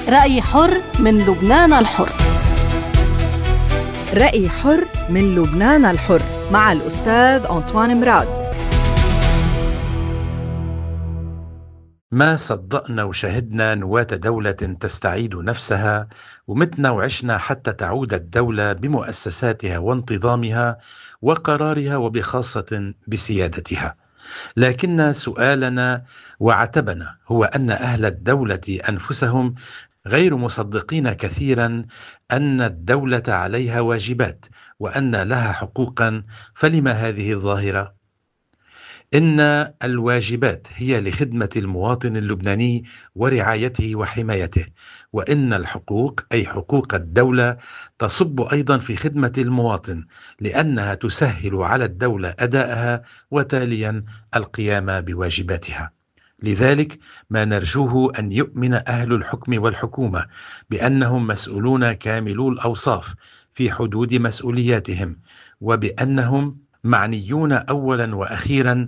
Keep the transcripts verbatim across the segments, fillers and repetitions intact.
رأي حر من لبنان الحر. رأي حر من لبنان الحر مع الأستاذ أنطوان مراد. ما صدقنا وشهدنا نواة دولة تستعيد نفسها، ومتنا وعشنا حتى تعود الدولة بمؤسساتها وانتظامها وقرارها وبخاصة بسيادتها. لكن سؤالنا وعتبنا هو أن أهل الدولة أنفسهم غير مصدقين كثيرا أن الدولة عليها واجبات وأن لها حقوقا. فلما هذه الظاهرة؟ إن الواجبات هي لخدمة المواطن اللبناني ورعايته وحمايته، وإن الحقوق أي حقوق الدولة تصب أيضا في خدمة المواطن، لأنها تسهل على الدولة أداءها وتاليا القيام بواجباتها. لذلك ما نرجوه أن يؤمن أهل الحكم والحكومة بأنهم مسؤولون كاملو الأوصاف في حدود مسؤولياتهم، وبأنهم معنيون أولا وأخيرا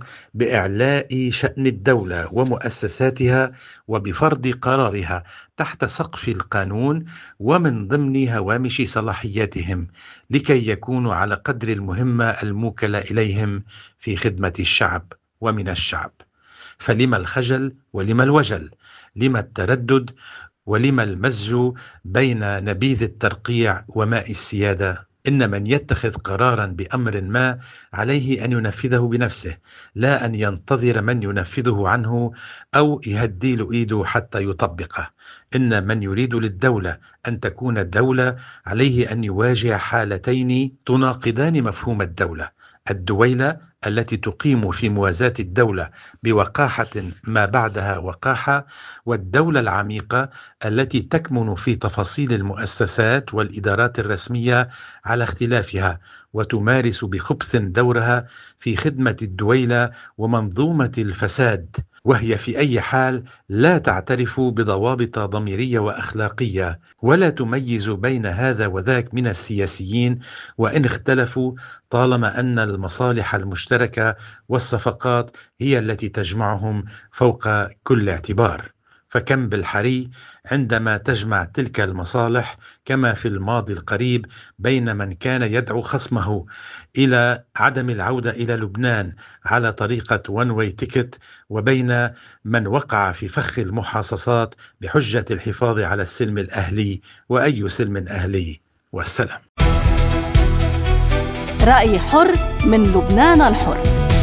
بإعلاء شأن الدولة ومؤسساتها وبفرض قرارها تحت سقف القانون ومن ضمن هوامش صلاحياتهم، لكي يكونوا على قدر المهمة الموكلة إليهم في خدمة الشعب ومن الشعب. فلما الخجل ولما الوجل؟ لما التردد ولما المزج بين نبيذ الترقيع وماء السيادة؟ إن من يتخذ قرارا بأمر ما عليه أن ينفذه بنفسه، لا أن ينتظر من ينفذه عنه أو يهدي له إيده حتى يطبقه. إن من يريد للدولة أن تكون الدولة عليه أن يواجه حالتين تناقضان مفهوم الدولة: الدويلة التي تقيم في موازاة الدولة بوقاحة ما بعدها وقاحة، والدولة العميقة التي تكمن في تفاصيل المؤسسات والإدارات الرسمية على اختلافها، وتمارس بخبث دورها في خدمة الدويلة ومنظومة الفساد، وهي في أي حال لا تعترف بضوابط ضميرية وأخلاقية، ولا تميز بين هذا وذاك من السياسيين وإن اختلفوا، طالما أن المصالح المشتركة والصفقات هي التي تجمعهم فوق كل اعتبار. فكم بالحري عندما تجمع تلك المصالح كما في الماضي القريب بين من كان يدعو خصمه إلى عدم العودة إلى لبنان على طريقة one way ticket، وبين من وقع في فخ المحاصصات بحجة الحفاظ على السلم الأهلي. وأي سلم أهلي؟ والسلام. رأي حر من لبنان الحر.